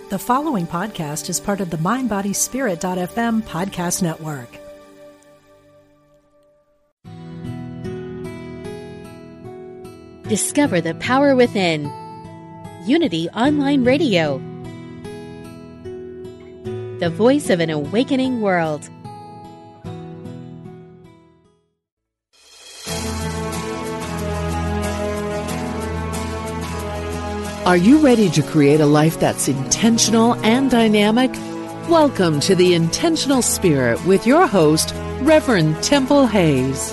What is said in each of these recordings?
The following podcast is part of the MindBodySpirit.fm podcast network. Discover the power within. Unity Online Radio. The voice of an awakening world. Are you ready to create a life that's intentional and dynamic? Welcome to The Intentional Spirit with your host, Reverend Temple Hayes.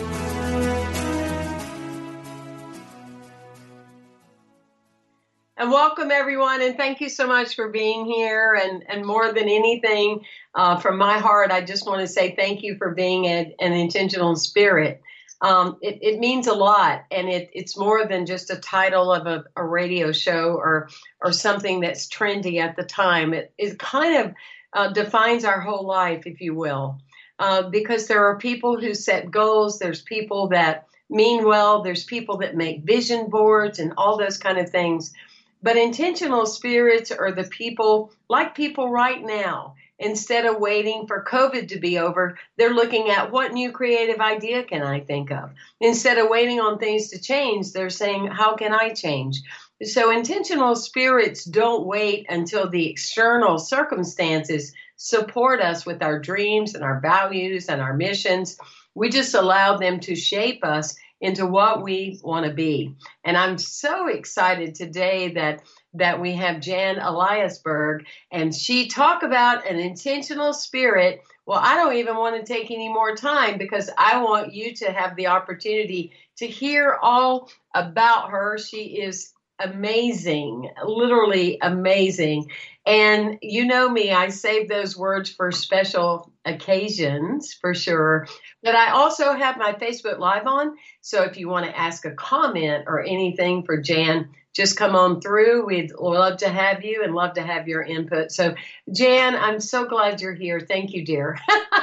And welcome, everyone, and thank you so much for being here. And more than anything, from my heart, I just want to say thank you for being an intentional spirit. It means a lot, and it's more than just a title of a radio show or something that's trendy at the time. It kind of defines our whole life, if you will, because there are people who set goals. There's people that mean well. There's people that make vision boards and all those kind of things. But intentional spirits are the people, like people right now. Instead of waiting for COVID to be over, they're looking at what new creative idea can I think of? Instead of waiting on things to change, they're saying, how can I change? So intentional spirits don't wait until the external circumstances support us with our dreams and our values and our missions. We just allow them to shape us into what we want to be. And I'm so excited today that we have Jan Eliasberg, and she talked about an intentional spirit. Well, I don't even want to take any more time because I want you to have the opportunity to hear all about her. She is amazing, literally amazing. And you know me, I save those words for special occasions for sure. But I also have my Facebook Live on. So if you want to ask a comment or anything for Jan, just come on through. We'd love to have you and love to have your input. So, Jan, I'm so glad you're here. Thank you, dear.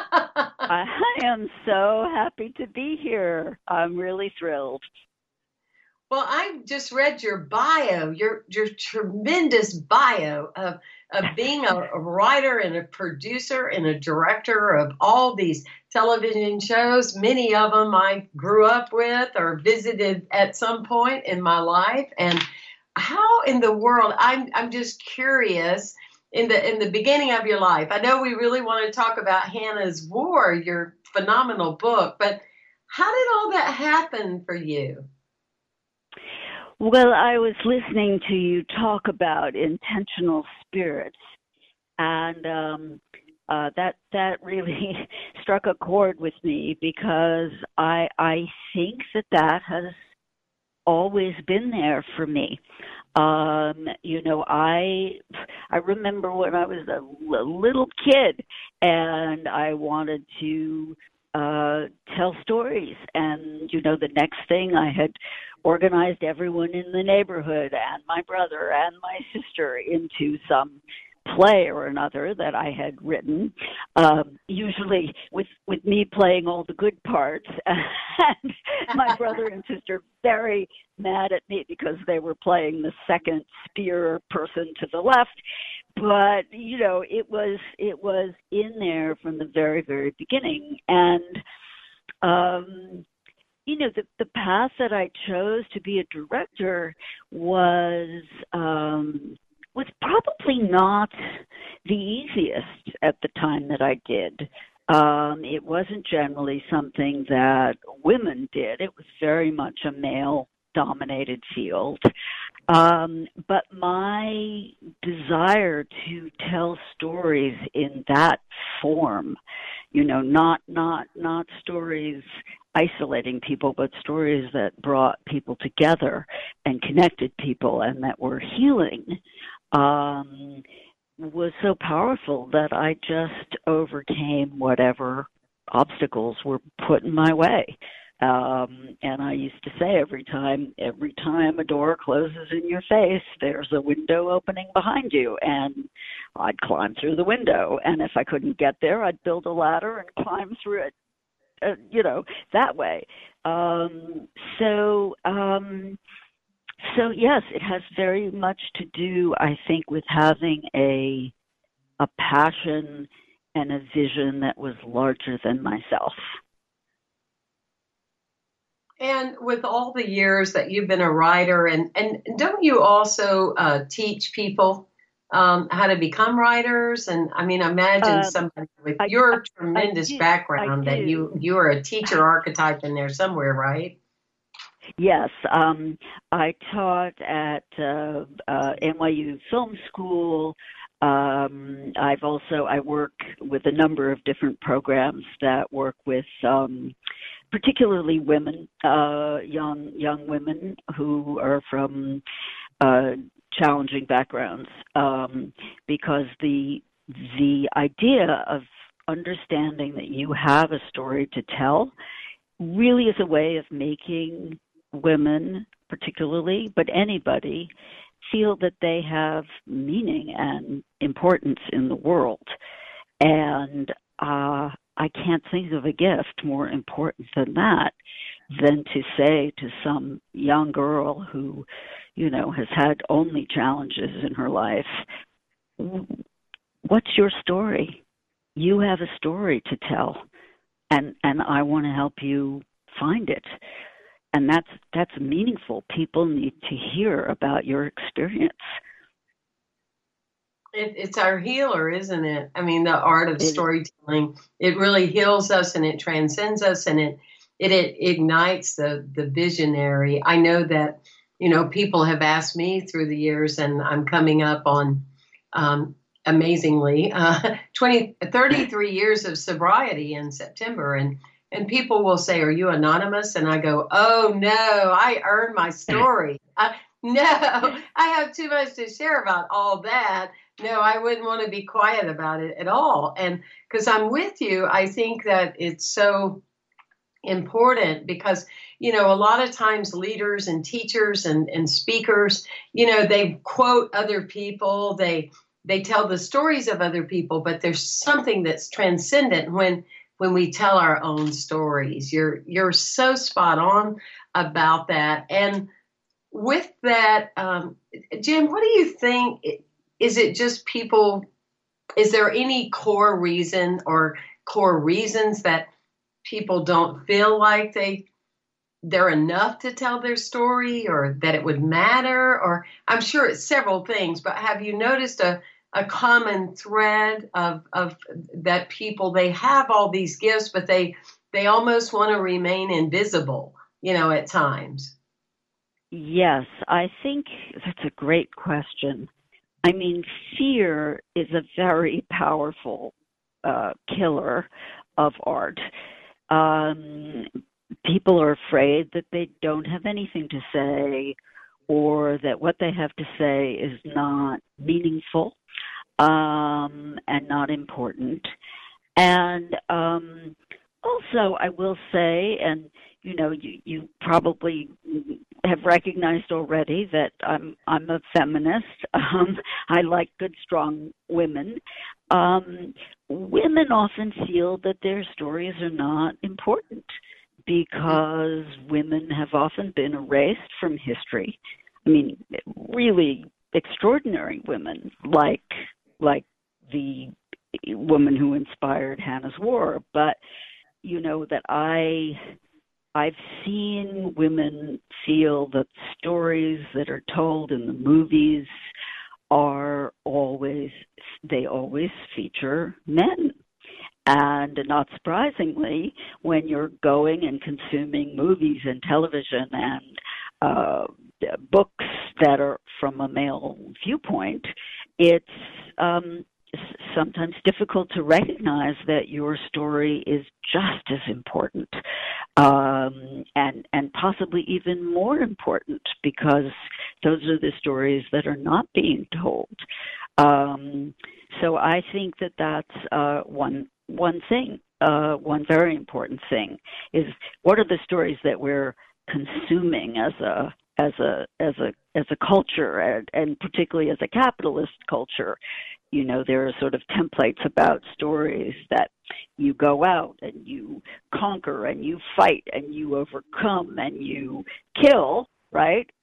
I am so happy to be here. I'm really thrilled. Well, I just read your bio, your tremendous bio of being a writer and a producer and a director of all these television shows. Many of them I grew up with or visited at some point in my life. And how in the world, I'm just curious, in the beginning of your life, I know we really want to talk about Hannah's War, your phenomenal book, but how did all that happen for you? Well, I was listening to you talk about intentional spirits, and that really struck a chord with me because I think that has always been there for me. I remember when I was a little kid and I wanted to tell stories, and the next thing I had organized everyone in the neighborhood and my brother and my sister into some play or another that I had written, usually with me playing all the good parts, and my brother and sister very mad at me because they were playing the second spear person to the left. But, it was in there from the very, very beginning. And, the path that I chose to be a director was probably not the easiest at the time that I did. It wasn't generally something that women did. It was very much a male-dominated field. But my desire to tell stories in that form, not stories isolating people, but stories that brought people together and connected people and that were healing, was so powerful that I just overcame whatever obstacles were put in my way. And I used to say every time a door closes in your face, there's a window opening behind you, and I'd climb through the window. And if I couldn't get there, I'd build a ladder and climb through it, that way. So yes, it has very much to do, I think, with having a passion and a vision that was larger than myself. And with all the years that you've been a writer, and don't you also teach people how to become writers? And I mean, imagine somebody with your tremendous background that you are a teacher archetype in there somewhere, right? Yes, I taught at NYU Film School. I work with a number of different programs that work with particularly women, young women who are from challenging backgrounds, because the idea of understanding that you have a story to tell really is a way of making women, particularly, but anybody, feel that they have meaning and importance in the world. And I can't think of a gift more important than that, than to say to some young girl who, has had only challenges in her life, what's your story? You have a story to tell, and I want to help you find it. And that's meaningful. People need to hear about your experience. It's our healer, isn't it? I mean, the art of storytelling, it really heals us and it transcends us, and it ignites the visionary. I know that, people have asked me through the years, and I'm coming up on, amazingly, 33 years of sobriety in September. And people will say, "Are you anonymous?" And I go, "Oh, no, I earned my story. No, I have too much to share about all that. No, I wouldn't want to be quiet about it at all." And because I'm with you, I think that it's so important because, a lot of times leaders and teachers and speakers, they quote other people, they tell the stories of other people, but there's something that's transcendent when we tell our own stories. You're so spot on about that. And with that, Jim, what do you think? Is it just people? Is there any core reason or core reasons that people don't feel like they're enough to tell their story, or that it would matter? Or I'm sure it's several things, but have you noticed a common thread of that people, they have all these gifts, but they almost want to remain invisible, at times? Yes, I think that's a great question. I mean, fear is a very powerful killer of art. People are afraid that they don't have anything to say, or that what they have to say is not meaningful and not important. And also, I will say, and you probably have recognized already that I'm a feminist. I like good, strong women. Women often feel that their stories are not important because women have often been erased from history. I mean, really extraordinary women, like the woman who inspired Hannah's War. But that I've seen women feel that stories that are told in the movies always feature men. And not surprisingly, when you're going and consuming movies and television and books that are from a male viewpoint, it's sometimes difficult to recognize that your story is just as important, and possibly even more important, because those are the stories that are not being told. So I think that that's one thing. One very important thing is, what are the stories that we're consuming as a culture, and particularly as a capitalist culture. There are sort of templates about stories that you go out and you conquer and you fight and you overcome and you kill, right?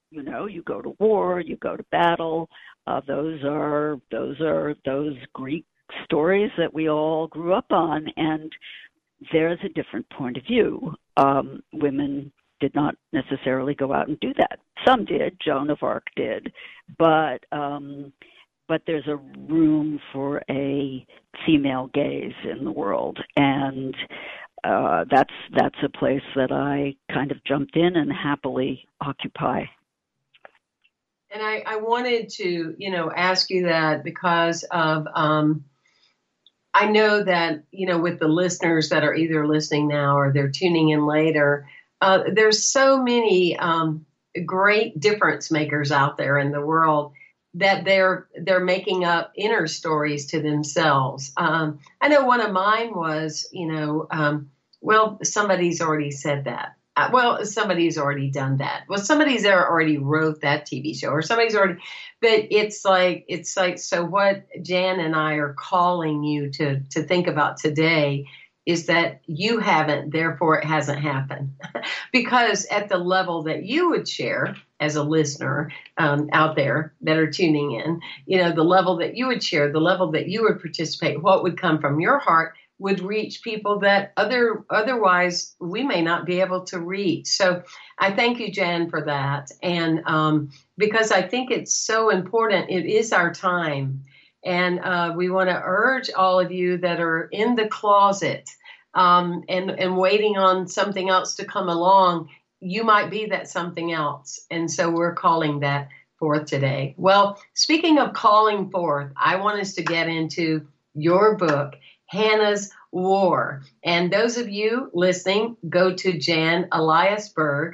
you know, you go to war, you go to battle. Those are those Greek stories that we all grew up on, and there's a different point of view. Women did not necessarily go out and do that. Some did. Joan of Arc did, but there's a room for a female gaze in the world, and that's a place that I kind of jumped in and happily occupy. And I wanted to, ask you that because of, I know that, with the listeners that are either listening now or they're tuning in later, there's so many great difference makers out there in the world that they're making up inner stories to themselves. I know one of mine was, well, somebody's already said that. Well, somebody's already done that. Well, somebody's already wrote that TV show, or somebody's already. But it's like. So what Jan and I are calling you to think about today is that you haven't, therefore it hasn't happened, because at the level that you would share as a listener out there that are tuning in, the level that you would share, the level that you would participate, what would come from your heart would reach people that otherwise we may not be able to reach. So I thank you, Jan, for that. And because I think it's so important, it is our time. And we want to urge all of you that are in the closet and waiting on something else to come along, you might be that something else. And so we're calling that forth today. Well, speaking of calling forth, I want us to get into your book, Hannah's War. And those of you listening, go to Jan Eliasberg,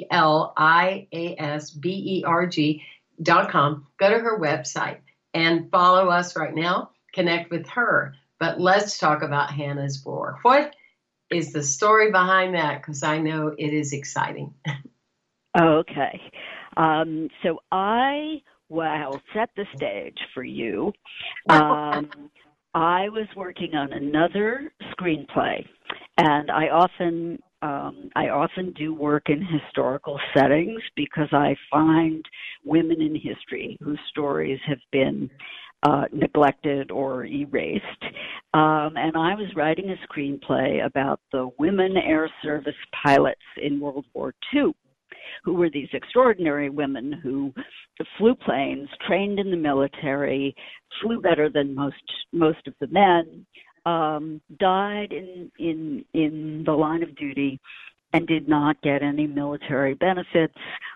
ELIASBERG.com. Go to her website and follow us right now. Connect with her. But let's talk about Hannah's War. What is the story behind that? Because I know it is exciting. Okay. So I'll set the stage for you. I was working on another screenplay, and I often do work in historical settings because I find women in history whose stories have been neglected or erased. And I was writing a screenplay about the women air service pilots in World War II, who were these extraordinary women who flew planes, trained in the military, flew better than most of the men, died in the line of duty, and did not get any military benefits.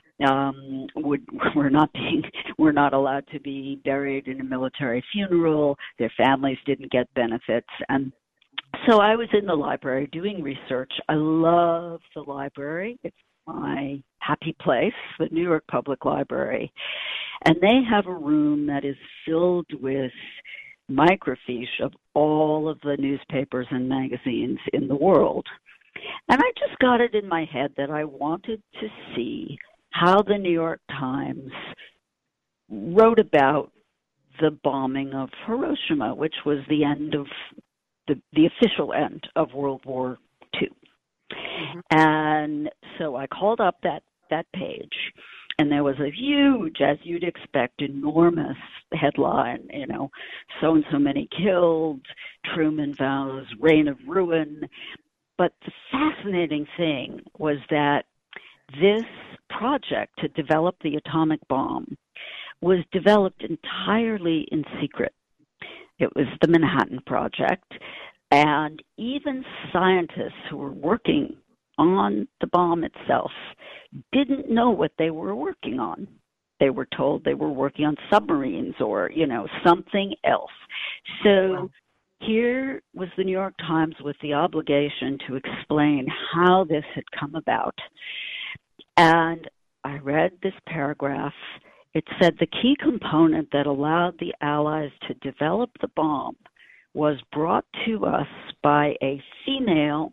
Were not allowed to be buried in a military funeral. Their families didn't get benefits, and so I was in the library doing research. I love the library. It's my happy place, the New York Public Library. And they have a room that is filled with microfiche of all of the newspapers and magazines in the world. And I just got it in my head that I wanted to see how the New York Times wrote about the bombing of Hiroshima, which was the end of the official end of World War II. Mm-hmm. And so I called up that page, and there was a huge, as you'd expect, enormous headline, so-and-so many killed, Truman vows reign of ruin. But the fascinating thing was that this project to develop the atomic bomb was developed entirely in secret. It was the Manhattan Project, and even scientists who were working on the bomb itself didn't know what they were working on. They were told they were working on submarines or, something else. So here was the New York Times with the obligation to explain how this had come about. And I read this paragraph. It said the key component that allowed the Allies to develop the bomb was brought to us by a female,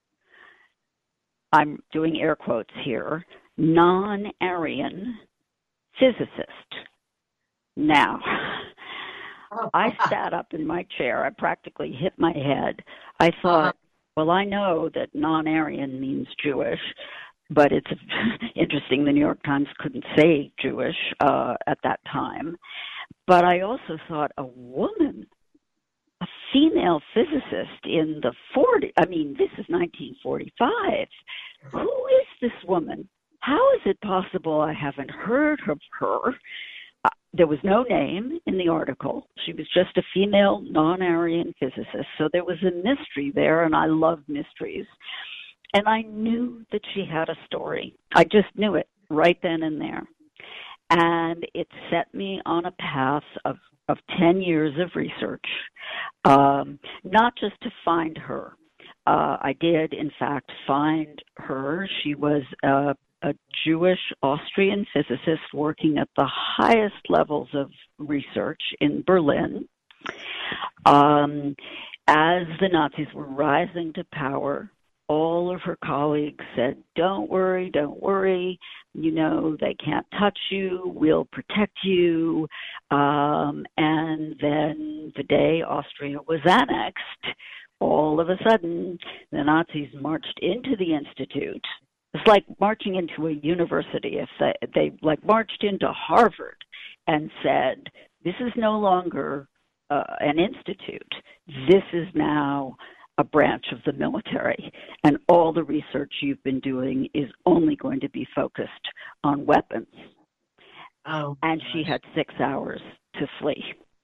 I'm doing air quotes here, non-Aryan physicist. Now, I sat up in my chair. I practically hit my head. I thought, well, I know that non-Aryan means Jewish, but it's interesting the New York Times couldn't say Jewish at that time. But I also thought, a woman, a female physicist in the 40s, I mean, this is 1945. Who is this woman? How is it possible I haven't heard of her? There was no name in the article. She was just a female non-Aryan physicist. So there was a mystery there, and I love mysteries. And I knew that she had a story. I just knew it right then and there. And it set me on a path of 10 years of research, not just to find her. I did, in fact, find her. She was a Jewish Austrian physicist working at the highest levels of research in Berlin. As the Nazis were rising to power, all of her colleagues said, don't worry, you know, they can't touch you, we'll protect you. And then the day Austria was annexed, all of a sudden, the Nazis marched into the Institute. It's like marching into a university. If they like marched into Harvard and said, this is no longer an institute. This is now a branch of the military, and all the research you've been doing is only going to be focused on weapons. Oh, and she had 6 hours to flee.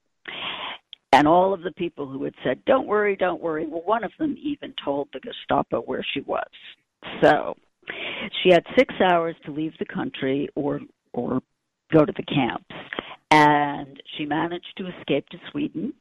And all of the people who had said, don't worry, well, one of them even told the Gestapo where she was. So she had 6 hours to leave the country or go to the camps. And she managed to escape to Sweden.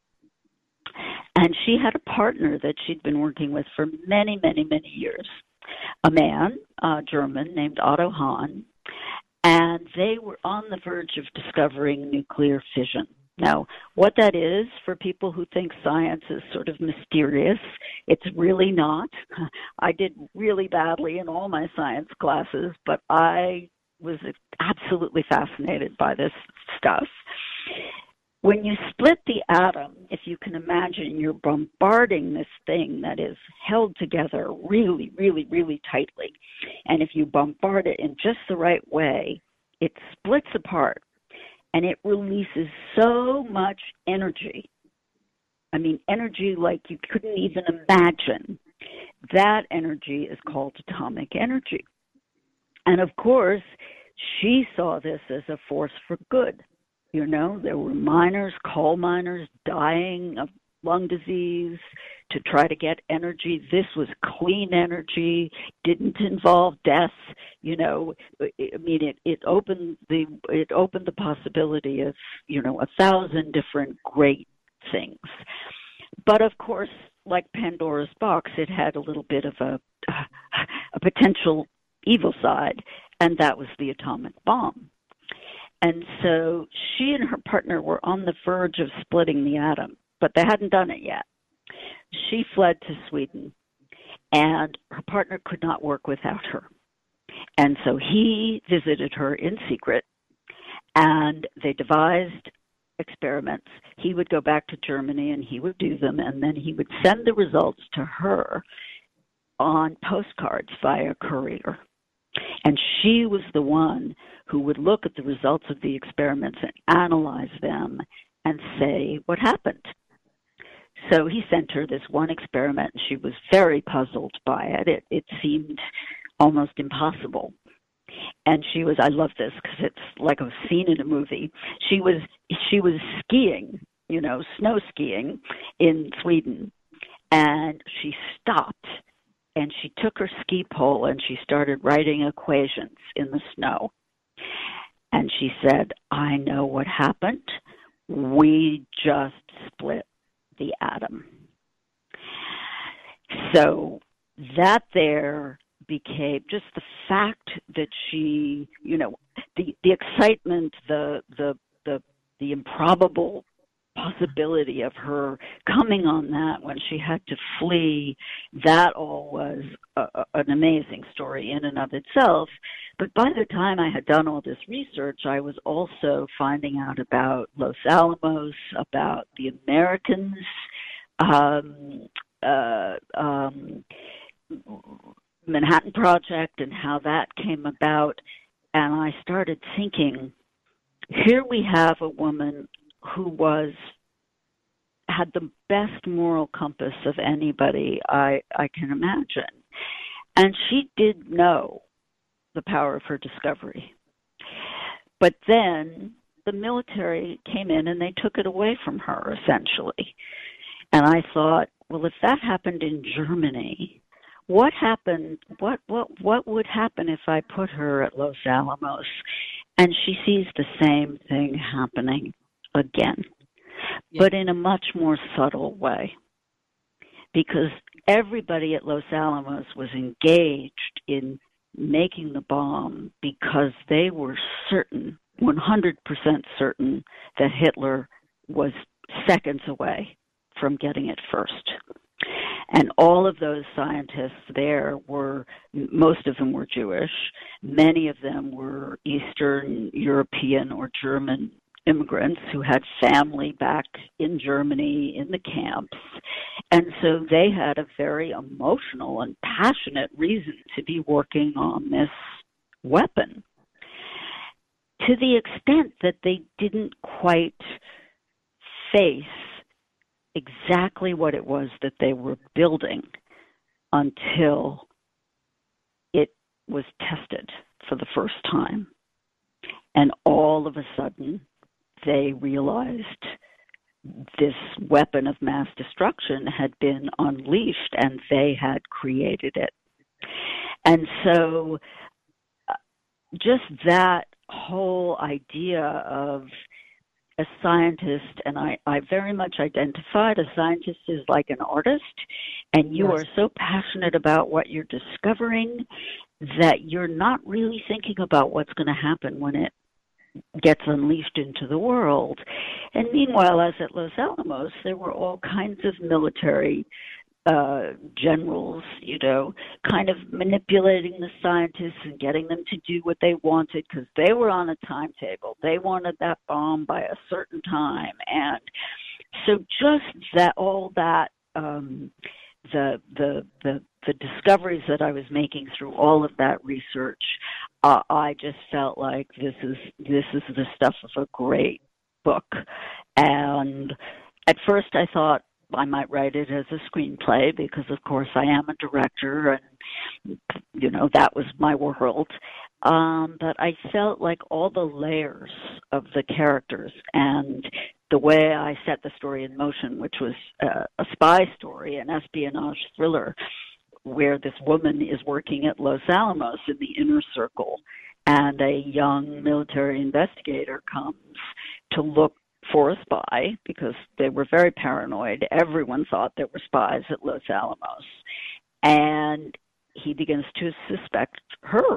And she had a partner that she'd been working with for many, many, many years, a man, German, named Otto Hahn, and they were on the verge of discovering nuclear fission. Now, what that is, for people who think science is sort of mysterious, it's really not. I did really badly in all my science classes, but I was absolutely fascinated by this stuff. When you split the atom, if you can imagine, you're bombarding this thing that is held together really, really, really tightly. And if you bombard it in just the right way, it splits apart and it releases so much energy. I mean, energy like you couldn't even imagine. That energy is called atomic energy. And of course, she saw this as a force for good. You know, there were miners, coal miners, dying of lung disease to try to get energy. This was clean energy, didn't involve death. You know, I mean, it opened the possibility of, you know, 1,000 different great things. But of course, like Pandora's box, it had a little bit of a potential evil side, and that was the atomic bomb. And so she and her partner were on the verge of splitting the atom, but they hadn't done it yet. She fled to Sweden, and her partner could not work without her. And so he visited her in secret, and they devised experiments. He would go back to Germany, and he would do them, and then he would send the results to her on postcards via courier. And she was the one who would look at the results of the experiments and analyze them and say what happened. So he sent her this one experiment, and she was very puzzled by it. It seemed almost impossible. And she was, I love this because it's like a scene in a movie. She was skiing, you know, snow skiing in Sweden, and she stopped. And she took her ski pole and she started writing equations in the snow. And she said, I know what happened. We just split the atom. So that there became just the fact that she, you know, the excitement, the improbable possibility of her coming on that when she had to flee, that all was an amazing story in and of itself. But by the time I had done all this research, I was also finding out about Los Alamos, about the Americans, Manhattan Project and how that came about. And I started thinking, here we have a woman who had the best moral compass of anybody I can imagine. And she did know the power of her discovery. But then the military came in and they took it away from her, essentially. And I thought, well, if that happened in Germany, what happened? What would happen if I put her at Los Alamos? And she sees the same thing happening again, but in a much more subtle way, because everybody at Los Alamos was engaged in making the bomb because they were certain, 100% certain, that Hitler was seconds away from getting it first. And all of those scientists there most of them were Jewish. Many of them were Eastern European or German immigrants who had family back in Germany in the camps. And so they had a very emotional and passionate reason to be working on this weapon, to the extent that they didn't quite face exactly what it was that they were building until it was tested for the first time. And all of a sudden, they realized this weapon of mass destruction had been unleashed and they had created it. And so just that whole idea of a scientist, and I very much identified a scientist as like an artist, and you are so passionate about what you're discovering that you're not really thinking about what's going to happen when it gets unleashed into the world. And meanwhile, as at Los Alamos, there were all kinds of military generals, kind of manipulating the scientists and getting them to do what they wanted because they were on a timetable. They wanted that bomb by a certain time. And so just that, all that, the discoveries that I was making through all of that research, I just felt like this is the stuff of a great book. And at first I thought I might write it as a screenplay because, of course, I am a director and, that was my world. But I felt like all the layers of the characters and the way I set the story in motion, which was a spy story, an espionage thriller, where this woman is working at Los Alamos in the inner circle, and a young military investigator comes to look for a spy because they were very paranoid. Everyone thought there were spies at Los Alamos. And he begins to suspect her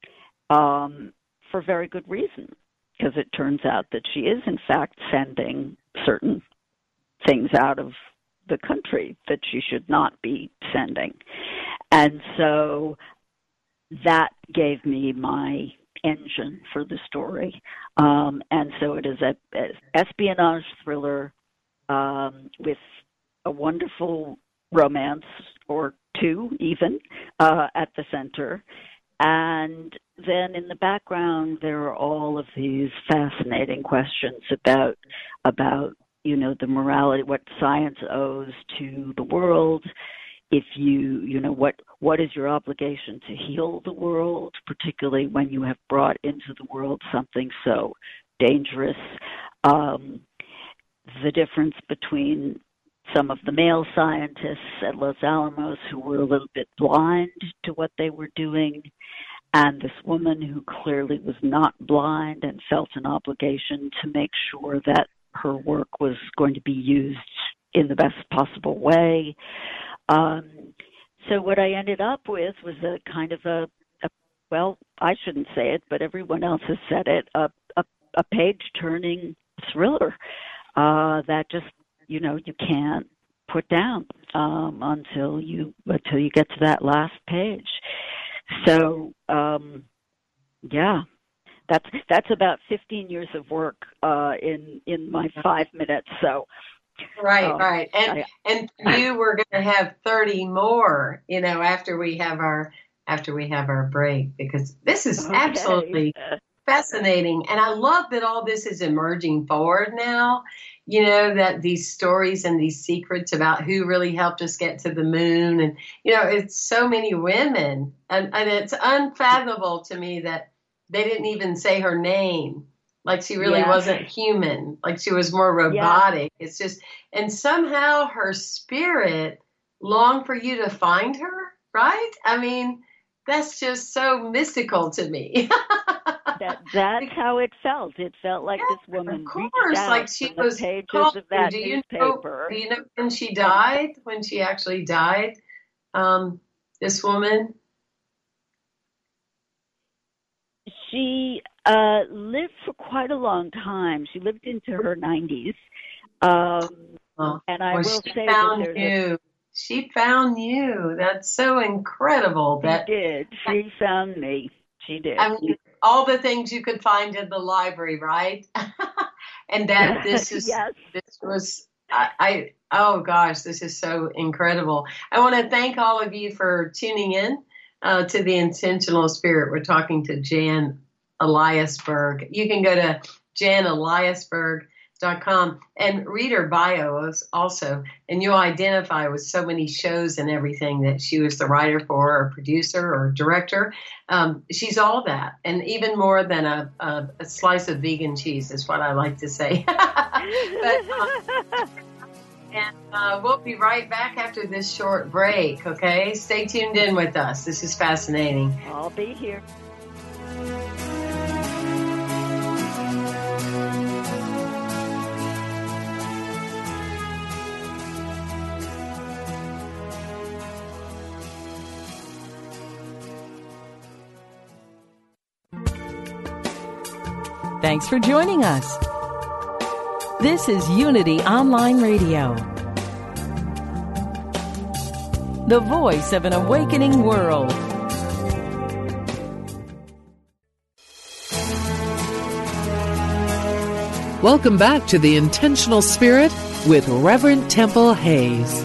for very good reason, because it turns out that she is, in fact, sending certain things out of the country that she should not be sending. And so that gave me my engine for the story. And so it is an espionage thriller with a wonderful romance, or two even, at the center. And then in the background, there are all of these fascinating questions about the morality, what science owes to the world. If what is your obligation to heal the world, particularly when you have brought into the world something so dangerous? The difference between some of the male scientists at Los Alamos who were a little bit blind to what they were doing, and this woman who clearly was not blind and felt an obligation to make sure that her work was going to be used in the best possible way. So what I ended up with was a kind of well, I shouldn't say it, but everyone else has said it, a page-turning thriller that just, you can't put down until you get to that last page. So, that's about 15 years of work in my 5 minutes. So. Right. And you were going to have 30 more, after we have our after we have our break, because this is Okay. absolutely fascinating. And I love that all this is emerging forward now, you know, that these stories and these secrets about who really helped us get to the moon. And, you know, it's so many women. And it's unfathomable to me that they didn't even say her name. Like she really wasn't human. Like she was more robotic. Yeah. It's just, and somehow her spirit longed for you to find her, right? I mean, that's just so mystical to me. That's how it felt. It felt like this woman reached out like she from was the pages of that do newspaper. Do you know when she died? When she actually died? This woman? She lived for quite a long time. She lived into her 90s. And I will say that there's She found you. That's so incredible. She found me. She did. I mean, all the things you could find in the library, right? And that this is this was oh gosh, this is so incredible. I want to thank all of you for tuning in to The Intentional Spirit. We're talking to Jan Eliasberg. You can go to janeliasberg.com and read her bio also, and you'll identify with so many shows and everything that she was the writer for, or producer, or director. She's all that, and even more than a slice of vegan cheese is what I like to say. And we'll be right back after this short break, okay? Stay tuned in with us. This is fascinating. I'll be here. Thanks for joining us. This is Unity Online Radio, the voice of an awakening world. Welcome back to The Intentional Spirit with Reverend Temple Hayes.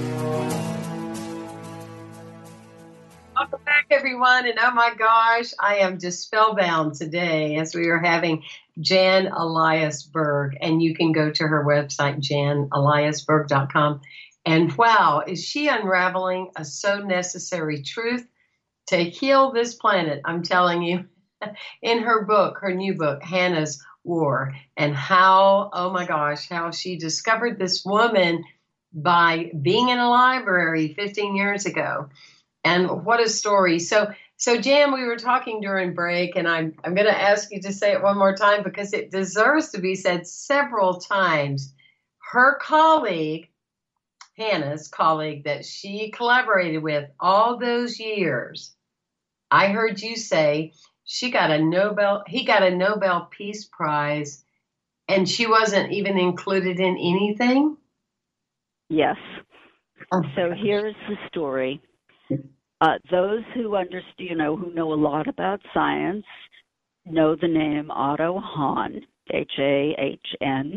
Welcome back, everyone. And oh my gosh, I am just spellbound today as we are having Jan Eliasberg. And you can go to her website, janeliasberg.com. And wow, is she unraveling a so necessary truth to heal this planet? I'm telling you, in her book, her new book, Hannah's War, and how, oh my gosh, how she discovered this woman by being in a library 15 years ago. And what a story. So Jan, we were talking during break, and I'm going to ask you to say it one more time because it deserves to be said several times. Her colleague, Hannah's colleague that she collaborated with all those years, I heard you say he got a Nobel Peace Prize, and she wasn't even included in anything? Yes. So here's the story. Those who understand, who know a lot about science, know the name Otto Hahn, H-A-H-N.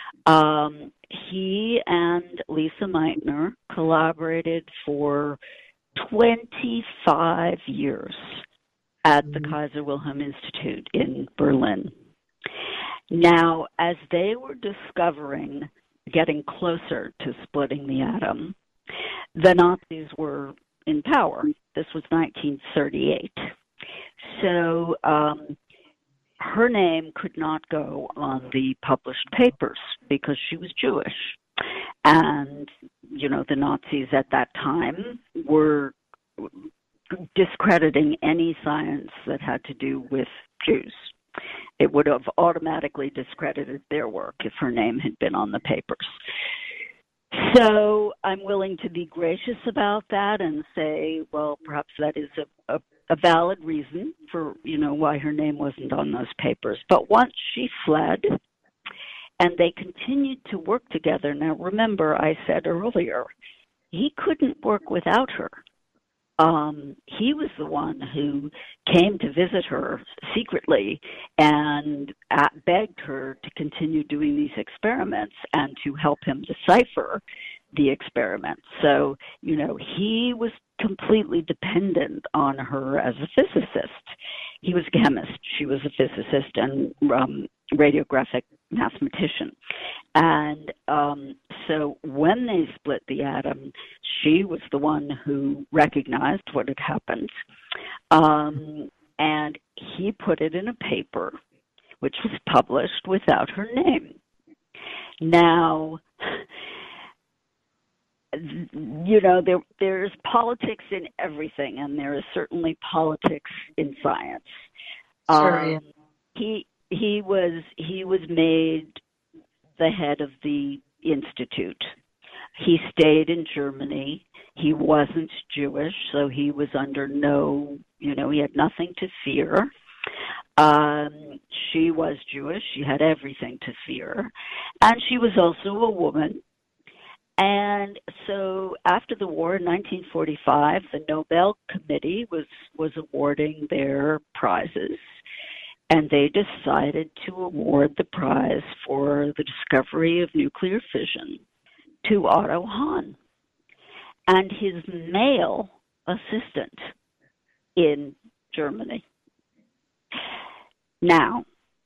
He and Lisa Meitner collaborated for 25 years at the Kaiser Wilhelm Institute in Berlin. Now, as they were getting closer to splitting the atom, the Nazis were in power. This was 1938. So her name could not go on the published papers because she was Jewish. And, the Nazis at that time were discrediting any science that had to do with Jews. It would have automatically discredited their work if her name had been on the papers. So I'm willing to be gracious about that and say, well, perhaps that is a valid reason for, why her name wasn't on those papers. But once she fled and they continued to work together. Now, remember, I said earlier, he couldn't work without her. He was the one who came to visit her secretly and begged her to continue doing these experiments and to help him decipher the experiment. So, he was completely dependent on her as a physicist. He was a chemist. She was a physicist and radiographic mathematician. And so when they split the atom, she was the one who recognized what had happened. And he put it in a paper, which was published without her name. Now, there's politics in everything, and there is certainly politics in science. Sure, He was made the head of the institute. He stayed in Germany. He wasn't Jewish, so he was under he had nothing to fear. She was Jewish. She had everything to fear. And she was also a woman. And so after the war in 1945, the Nobel Committee was awarding their prizes. And they decided to award the prize for the discovery of nuclear fission to Otto Hahn and his male assistant in Germany. Now,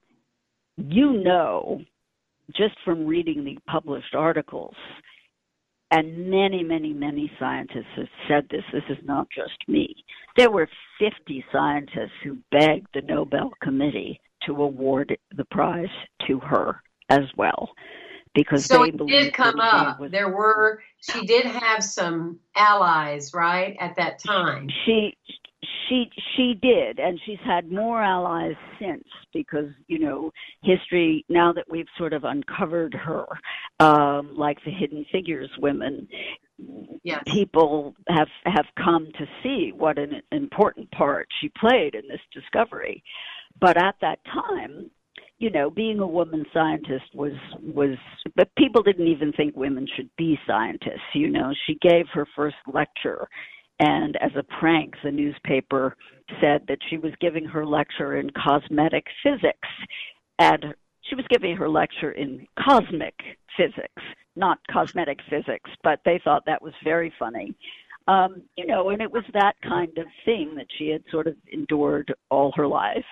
just from reading the published articles, and many, many, many scientists have said this is not just me. There were 50 scientists who begged the Nobel Committee to award the prize to her as well, because so they it believed did come up. She did have some allies, right, at that time. She did, and she's had more allies since, because history, now that we've sort of uncovered her, like the Hidden Figures women, yes, people have come to see what an important part she played in this discovery. But at that time, being a woman scientist but people didn't even think women should be scientists. She gave her first lecture, and as a prank, the newspaper said that she was giving her lecture in cosmetic physics. And she was giving her lecture in cosmic physics, not cosmetic physics, but they thought that was very funny. And it was that kind of thing that she had sort of endured all her life.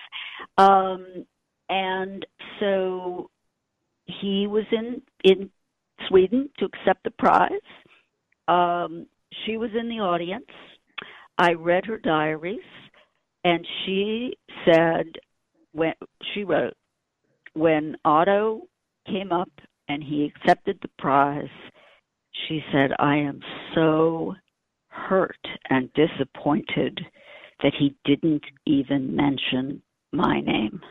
And so he was in Sweden to accept the prize. She was in the audience. I read her diaries, and she said, when Otto came up and he accepted the prize, she said, "I am so hurt and disappointed that he didn't even mention my name."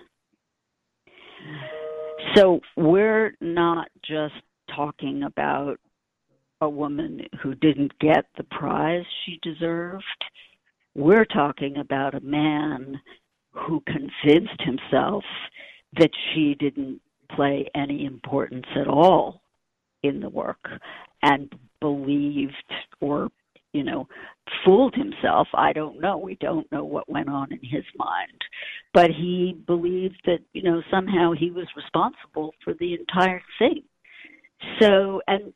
So we're not just talking about a woman who didn't get the prize she deserved. We're talking about a man who convinced himself that she didn't play any importance at all in the work, and believed or, fooled himself. I don't know. We don't know what went on in his mind. But he believed that, somehow he was responsible for the entire thing. So, and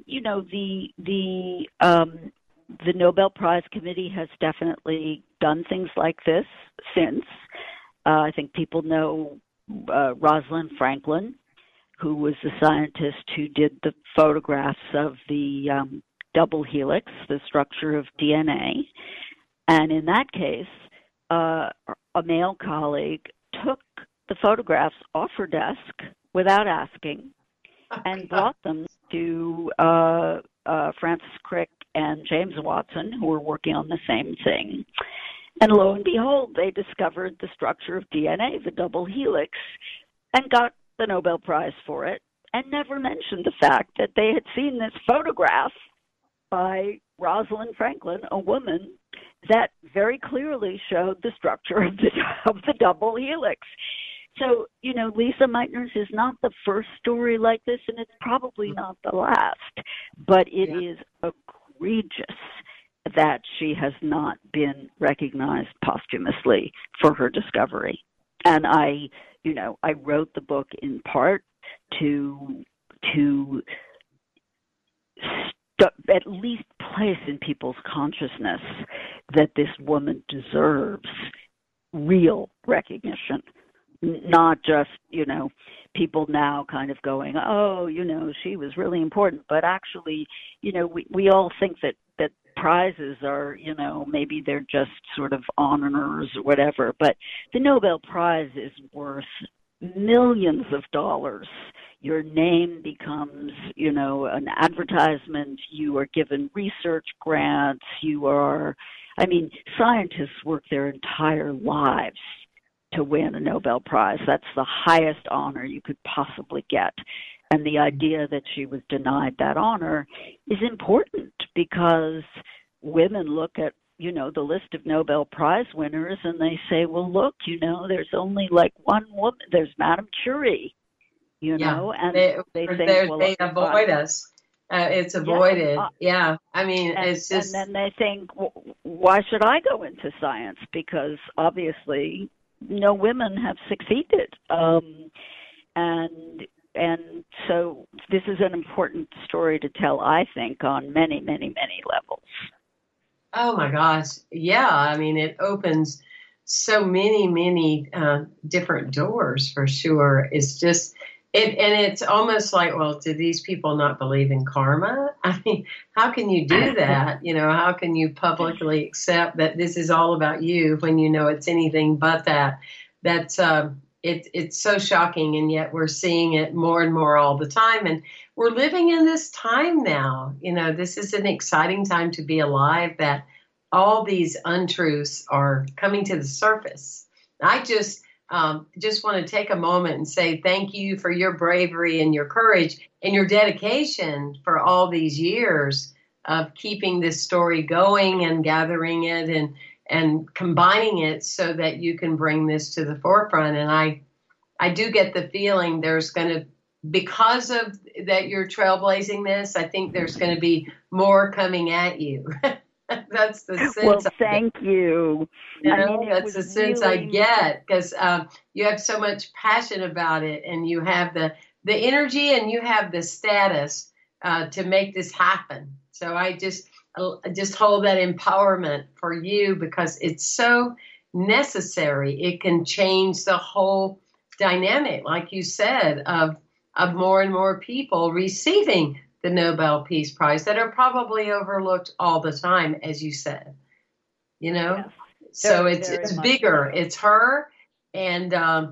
the Nobel Prize Committee has definitely done things like this since. I think people know Rosalind Franklin, who was the scientist who did the photographs of the double helix, the structure of DNA. And in that case, a male colleague took the photographs off her desk without asking and brought them to Francis Crick and James Watson, who were working on the same thing. And lo and behold, they discovered the structure of DNA, the double helix, and got the Nobel Prize for it, and never mentioned the fact that they had seen this photograph by Rosalind Franklin, a woman, that very clearly showed the structure of the double helix. So, Lisa Meitner's is not the first story like this, and it's probably not the last, but it is egregious that she has not been recognized posthumously for her discovery. And I wrote the book in part to at least place in people's consciousness that this woman deserves real recognition, not just, people now kind of going, oh, she was really important. But actually, we all think that prizes are, maybe they're just sort of honors or whatever. But the Nobel Prize is worth millions of dollars. Your name becomes, an advertisement. You are given research grants. Scientists work their entire lives to win a Nobel Prize. That's the highest honor you could possibly get. And the idea that she was denied that honor is important because women look at, the list of Nobel Prize winners and they say, well, look, there's only like one woman. There's Madame Curie, and they think, well, they avoid us. It's avoided. It's just. And then they think, why should I go into science? Because obviously no women have succeeded. And so this is an important story to tell, I think, on many, many, many levels. Oh, my gosh. Yeah. It opens so many, many different doors for sure. It's just, and it's almost like, well, do these people not believe in karma? How can you do that? How can you publicly accept that this is all about you when it's anything but that? That's, it's so shocking, and yet we're seeing it more and more all the time. And we're living in this time now. This is an exciting time to be alive, that all these untruths are coming to the surface. I just want to take a moment and say thank you for your bravery and your courage and your dedication for all these years of keeping this story going and gathering it and combining it so that you can bring this to the forefront. And I do get the feeling there's going to, because of that you're trailblazing this, I think there's going to be more coming at you. That's the sense. Well, thank you. That's the sense I get, because you have so much passion about it, and you have the energy and you have the status to make this happen. So I just hold that empowerment for you, because it's so necessary. It can change the whole dynamic, like you said, of more and more people receiving the Nobel Peace Prize that are probably overlooked all the time, as you said. Yes. So it's bigger. It's her, and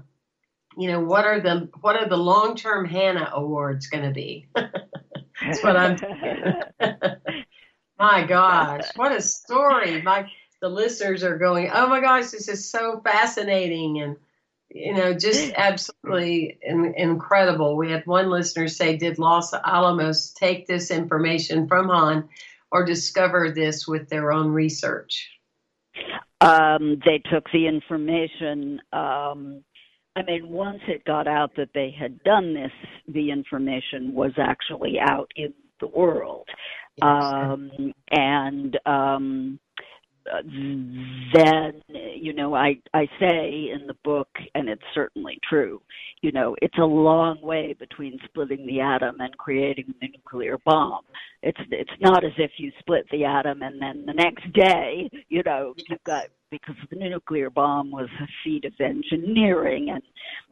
what are the long-term Hannah Awards going to be? That's what I'm thinking. My gosh, what a story! The listeners are going, oh my gosh, this is so fascinating, and just absolutely incredible. We had one listener say, did Los Alamos take this information from Hahn or discover this with their own research? They took the information. Once it got out that they had done this, the information was actually out in the world. Yes. Then, I say in the book, and it's certainly true, it's a long way between splitting the atom and creating the nuclear bomb. It's not as if you split the atom and then the next day, you've got, because the nuclear bomb was a feat of engineering, and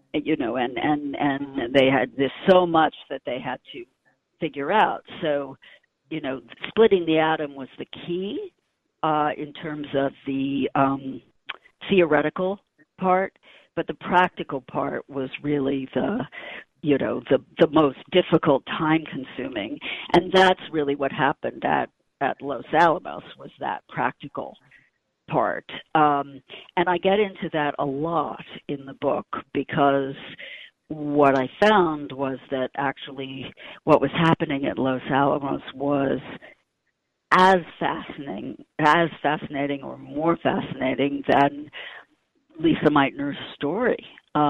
they had this so much that they had to figure out. So, splitting the atom was the key. In terms of the theoretical part, but the practical part was really the most difficult, time-consuming, and that's really what happened at Los Alamos, was that practical part. And I get into that a lot in the book, because what I found was that actually what was happening at Los Alamos was as fascinating or more fascinating than Lisa Meitner's story.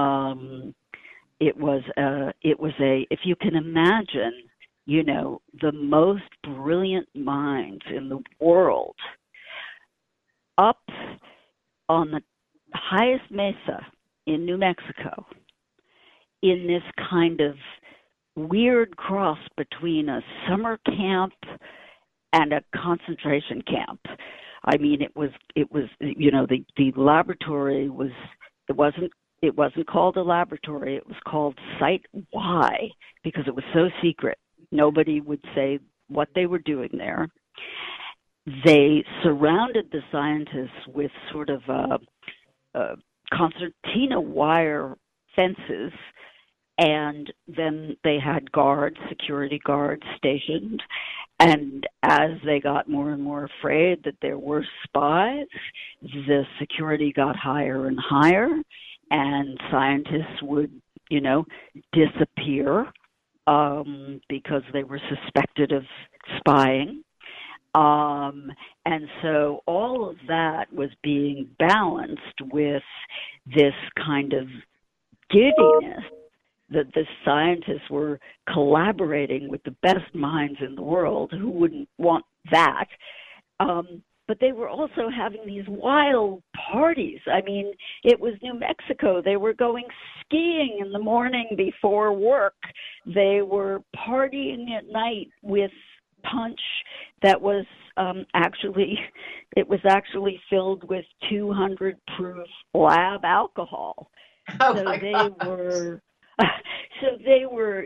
It was if you can imagine, the most brilliant minds in the world up on the highest mesa in New Mexico, in this kind of weird cross between a summer camp and a concentration camp. I mean, it was the laboratory was it wasn't called a laboratory. It was called Site Y because it was so secret. Nobody would say what they were doing there. They surrounded the scientists with sort of concertina wire fences, and then they had security guards stationed. And as they got more and more afraid that there were spies, the security got higher and higher, and scientists would, disappear because they were suspected of spying. And so all of that was being balanced with this kind of giddiness that the scientists were collaborating with the best minds in the world. Who wouldn't want that? But they were also having these wild parties. I mean, it was New Mexico. They were going skiing in the morning before work. They were partying at night with punch that was actually filled with 200 proof lab alcohol. Oh, so my they gosh. were they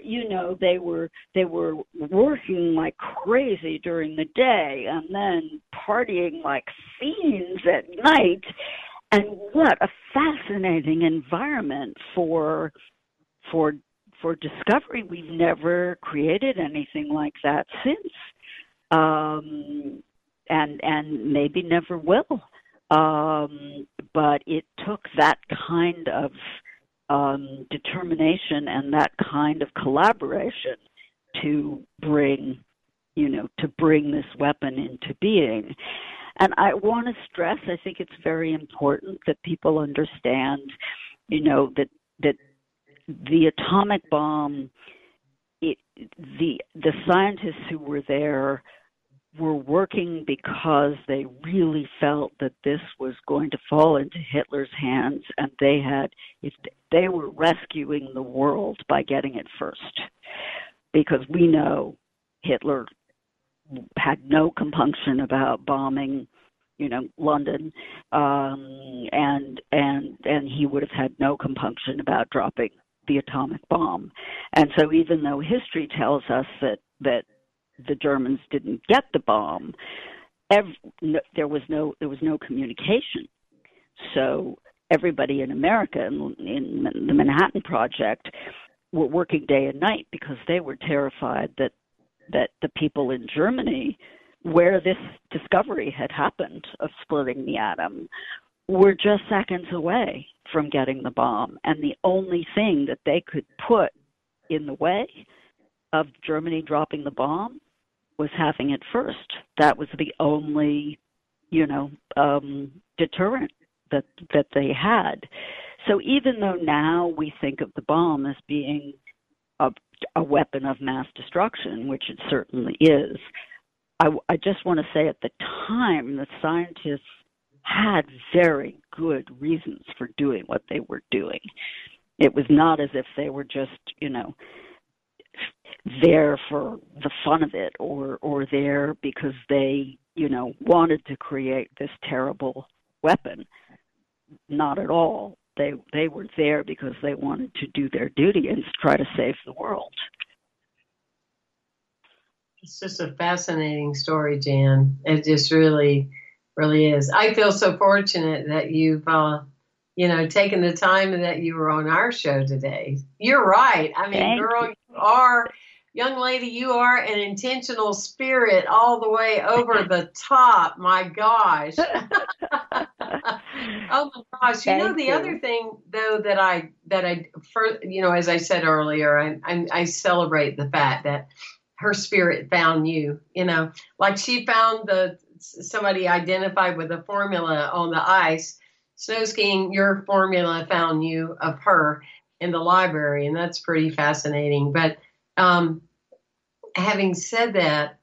were working like crazy during the day and then partying like fiends at night. And what a fascinating environment for discovery. We've never created anything like that since, and maybe never will. But it took that kind of determination and that kind of collaboration to bring this weapon into being. And I want to stress, I think it's very important that people understand, that the atomic bomb, the scientists who were there were working because they really felt that this was going to fall into Hitler's hands, and they were rescuing the world by getting it first. Because we know Hitler had no compunction about bombing, London, and he would have had no compunction about dropping the atomic bomb. And so even though history tells us that the Germans didn't get the bomb, there was no communication. So everybody in America in the Manhattan Project were working day and night because they were terrified that the people in Germany, where this discovery had happened of splitting the atom, were just seconds away from getting the bomb. And the only thing that they could put in the way of Germany dropping the bomb was having it first. That was the only, deterrent that they had. So even though now we think of the bomb as being a weapon of mass destruction, which it certainly is, I just want to say at the time the scientists had very good reasons for doing what they were doing. It was not as if they were just, there for the fun of it or there because they, wanted to create this terrible weapon. Not at all. They were there because they wanted to do their duty and try to save the world. It's just a fascinating story, Jan. It just really, really is. I feel so fortunate that you've, taken the time and that you were on our show today. You're right. I mean, Thank girl, you. Young lady, you are an intentional spirit all the way over the top. My gosh. Oh my gosh. Thank The you. other thing though that I first, as I said earlier, I celebrate the fact that her spirit found you, like she found somebody identified with a formula on the ice. Snow skiing, your formula found you of her in the library, and that's pretty fascinating. But having said that,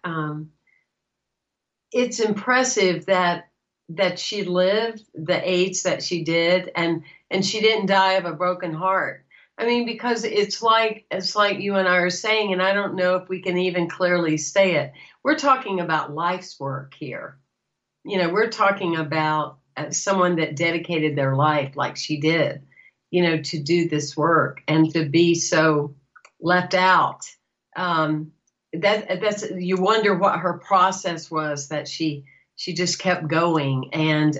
it's impressive that she lived the age that she did, and she didn't die of a broken heart. I mean, because it's like you and I are saying, and I don't know if we can even clearly say it. We're talking about life's work here. We're talking about someone that dedicated their life like she did, to do this work and to be so left out. That's you wonder what her process was, that she just kept going. And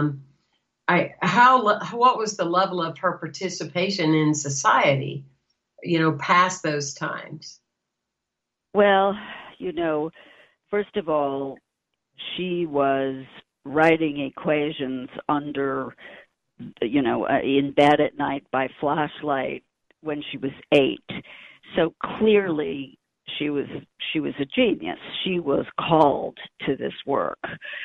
what was the level of her participation in society, past those times? Well, first of all, she was writing equations under, in bed at night by flashlight when she was 8. So clearly she was a genius. She was called to this work.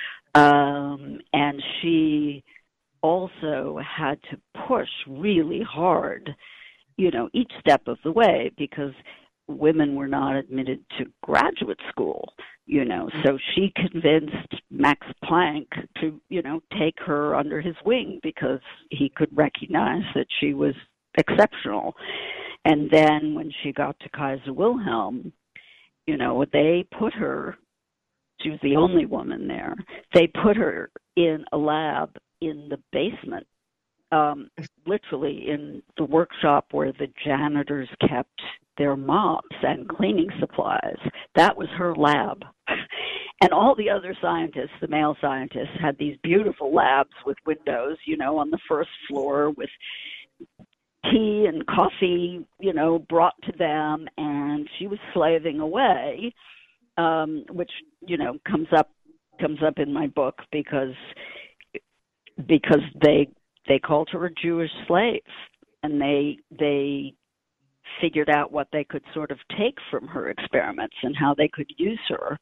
And she also had to push really hard, each step of the way, because women were not admitted to graduate school, so she convinced Max Planck to, take her under his wing because he could recognize that she was exceptional. And then when she got to Kaiser Wilhelm, they put her, she was the only woman there, they put her in a lab in the basement, literally in the workshop where the janitors kept their mops and cleaning supplies. That was her lab. And all the other scientists, the male scientists, had these beautiful labs with windows, on the first floor with tea and coffee, brought to them, and she was slaving away, which, comes up in my book because they called her a Jewish slave, and they figured out what they could sort of take from her experiments and how they could use her.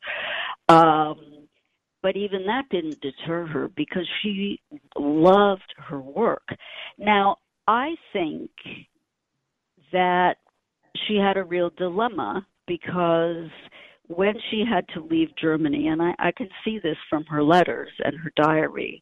But even that didn't deter her because she loved her work. Now, I think that she had a real dilemma because when she had to leave Germany, and I can see this from her letters and her diary,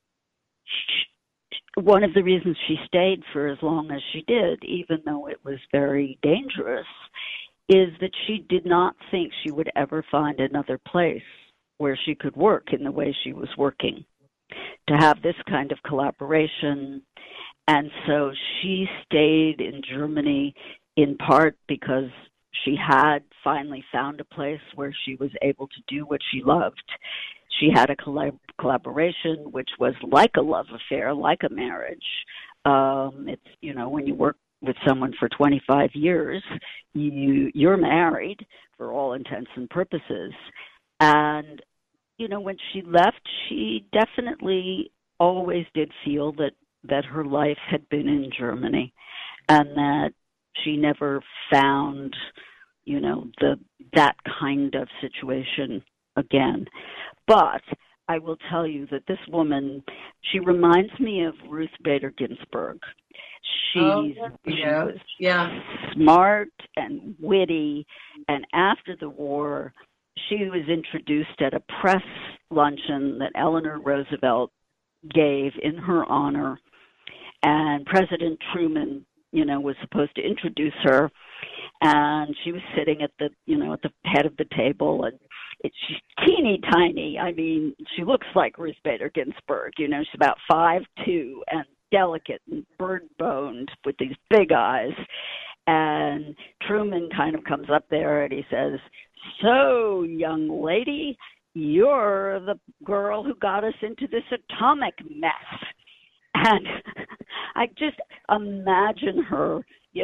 one of the reasons she stayed for as long as she did, even though it was very dangerous, is that she did not think she would ever find another place where she could work in the way she was working, to have this kind of collaboration. And so she stayed in Germany in part because she had finally found a place where she was able to do what she loved. She had a collaboration which was like a love affair, like a marriage. It's, when you work with someone for 25 years, you're married for all intents and purposes. And, when she left, she definitely always did feel that her life had been in Germany and that she never found, that kind of situation again. But I will tell you that this woman, she reminds me of Ruth Bader Ginsburg. She was smart and witty, and after the war, she was introduced at a press luncheon that Eleanor Roosevelt gave in her honor, and President Truman, was supposed to introduce her, and she was sitting at the head of the table, and she's teeny tiny. I mean, she looks like Ruth Bader Ginsburg. She's about 5'2" and delicate and bird-boned with these big eyes. And Truman kind of comes up there and he says, "So, young lady, you're the girl who got us into this atomic mess." And I just imagine her,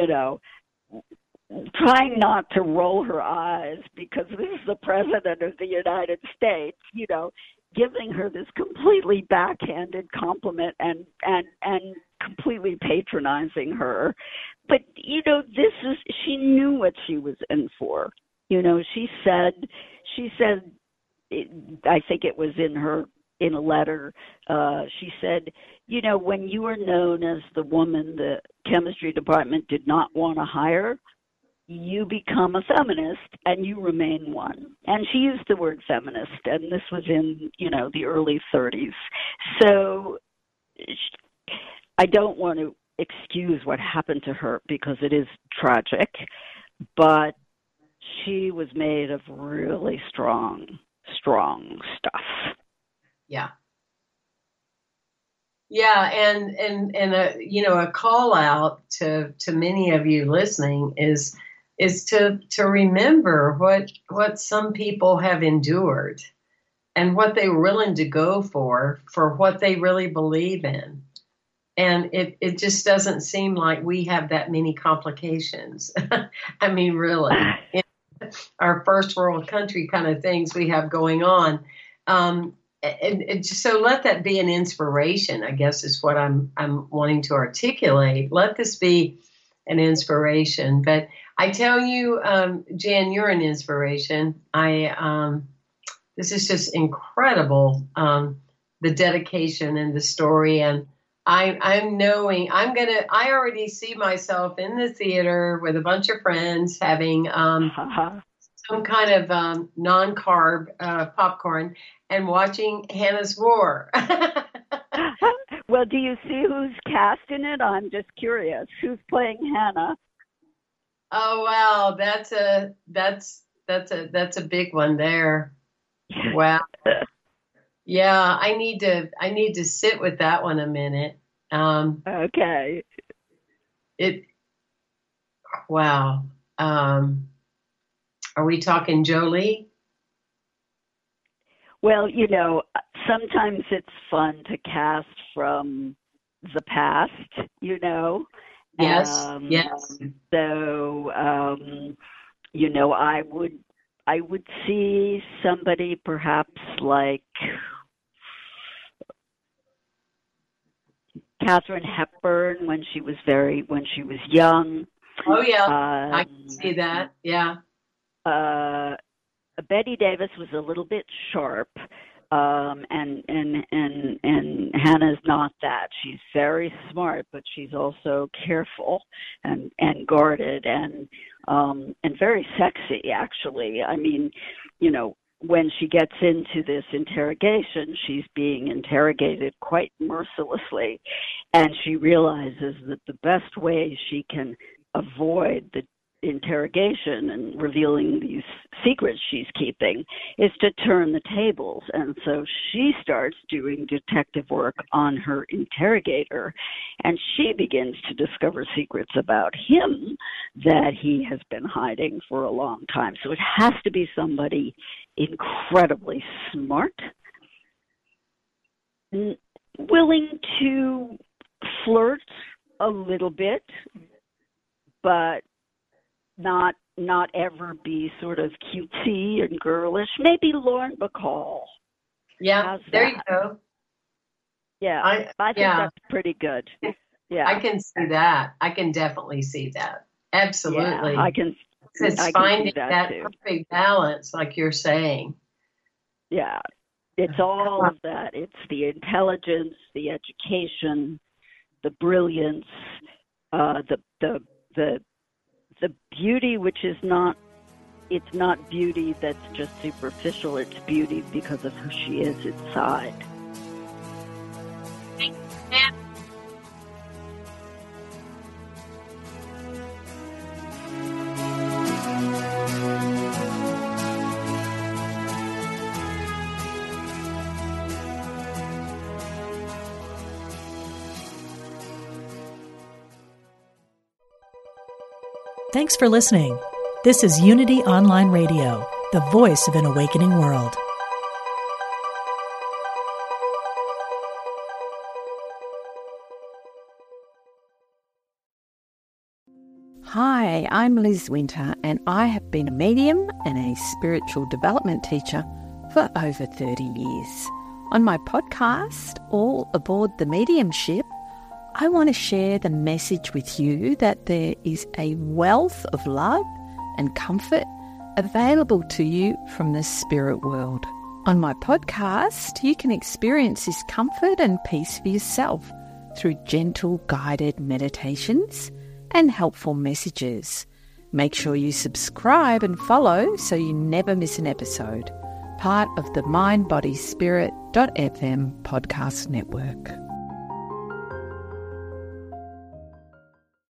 trying not to roll her eyes because this is the President of the United States, giving her this completely backhanded compliment and completely patronizing her. But, she knew what she was in for. She said, I think it was in a letter, she said, when you are known as the woman the chemistry department did not want to hire, you become a feminist and you remain one. And she used the word feminist, and this was in, the early 30s. So I don't want to excuse what happened to her because it is tragic, but she was made of really strong stuff. Yeah. Yeah, and a call out to many of you listening is to remember what some people have endured and what they were willing to go for what they really believe in. And it just doesn't seem like we have that many complications. I mean, really, in our first world country kind of things we have going on. And so let that be an inspiration, I guess, is what I'm wanting to articulate. Let this be an inspiration. But I tell you, Jan, you're an inspiration. This is just incredible, the dedication and the story. And I already see myself in the theater with a bunch of friends having some kind of non-carb popcorn and watching Hannah's Roar. Well, do you see who's cast in it? I'm just curious. Who's playing Hannah? Oh wow, that's a big one there. Wow. Yeah, I need to sit with that one a minute. Okay. Wow. Are we talking Jolie? Well, sometimes it's fun to cast from the past, Yes. Yes. So, I would see somebody perhaps like Katharine Hepburn when she was young. Oh yeah, I can see that. Yeah. Bette Davis was a little bit sharp, and Hannah's not that. She's very smart, but she's also careful and guarded and very sexy, actually. I mean, when she gets into this interrogation, she's being interrogated quite mercilessly, and she realizes that the best way she can avoid the interrogation and revealing these secrets she's keeping is to turn the tables. And so she starts doing detective work on her interrogator, and she begins to discover secrets about him that he has been hiding for a long time. So it has to be somebody incredibly smart, willing to flirt a little bit, but not ever be sort of cutesy and girlish. Maybe Lauren Bacall. Yeah, there you go. Yeah, I think that's pretty good. Yeah, I can see that. I can definitely see that. Absolutely. Yeah, I can. It's finding that perfect balance, like you're saying. Yeah, it's all of that. It's the intelligence, the education, the brilliance, the beauty, which is it's not beauty that's just superficial. It's beauty because of who she is inside. Thanks for listening. This is Unity Online Radio, the voice of an awakening world. Hi, I'm Liz Winter, and I have been a medium and a spiritual development teacher for over 30 years. On my podcast, All Aboard the Mediumship, I want to share the message with you that there is a wealth of love and comfort available to you from the spirit world. On my podcast, you can experience this comfort and peace for yourself through gentle guided meditations and helpful messages. Make sure you subscribe and follow so you never miss an episode. Part of the mindbodyspirit.fm podcast network.